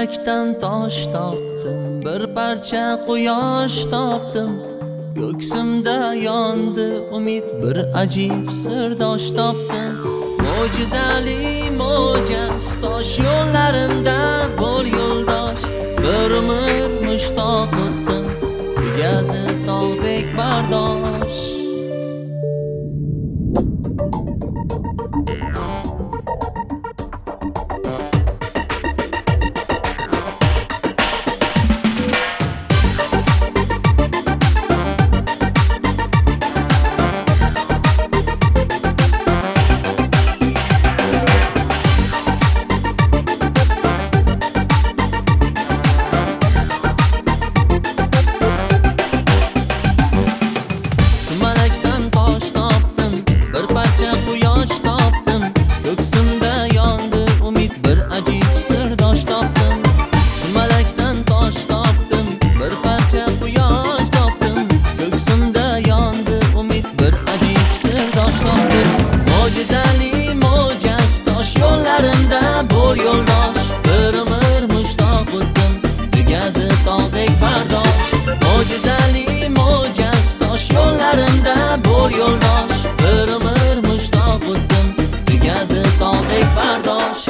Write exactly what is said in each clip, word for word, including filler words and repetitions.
Sumalakdan tosh topdim, bir parcha quyosh topdim. Ko'ksimda yondi umid, bir ajib sirdosh topdim. Mo'jizali mo'jaz tosh yo'llarimda bo'l yo'ldosh. Bir umr mushtoq o'tdim, tugadi tog'dek bardosh. Sumalakdan tosh topdim, bir parcha quyosh topdim. Ko'ksimda yondi umid, bir ajib sirdosh topdim. Sumalakdan tosh topdim, bir parcha quyosh topdim. Ko'ksimda yondi umid, bir ajib sirdosh topdim. Mo'jizali mo'jaz tosh yo'llarimda bo'l yo'ldosh. Bir umr mushtoq o'tdim, tugadi tog'dek bardosh. Mo'jizali mo'jaz tosh yo'llarimda bo'l yo'ldosh. Bir umr mushtoq o'tdim, tugadi tog'dek bardosh.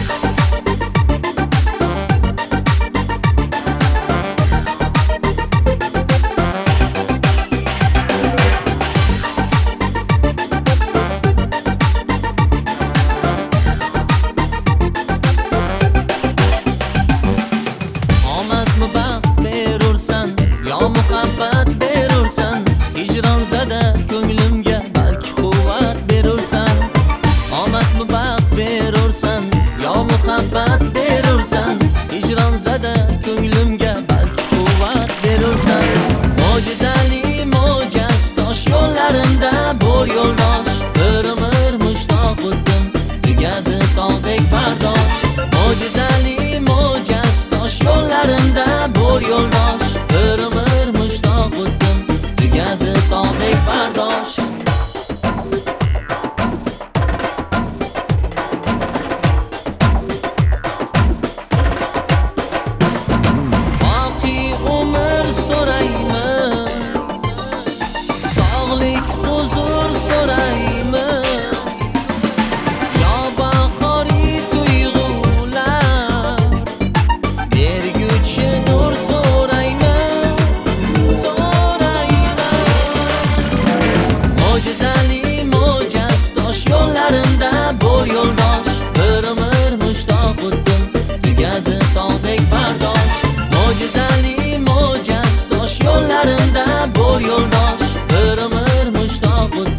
Omadmi baxt berursan, yo muhabbat berursan. Hijron zada ko'nglimga balki quvvat berursan. Omadmi baxt berursan, yo muhabbat berursan. Hijron zada ko'nglimga balki quvvat berursan. Mo'jizali mo'jaz tosh yo'llarimda bo'l yo'ldosh. Bir umr mushtoq o'tdim, tugadi tog'dek bardosh. Mo'jizali mo'jaz tosh yo'llarimda bo'l yo'ldosh. Bir umr mushtoq o'tdim, tugadi tog'dek bardosh. Baqiy umr so'rayman, sog'lik huzur so'rayman. Yo bahoriy tuyg'ular, berguchi nur so'rayman, so'rayman. Mo'jizali mo'jaz tosh yo'llarimda bo'l yo'ldosh. Bir umr mushtoq o'tdim, tugadi tog'dek bardosh. Mo'jizali mo'jaz tosh yo'llarimda bo'l yo'ldosh. Bir umr mushtoq o'tdim,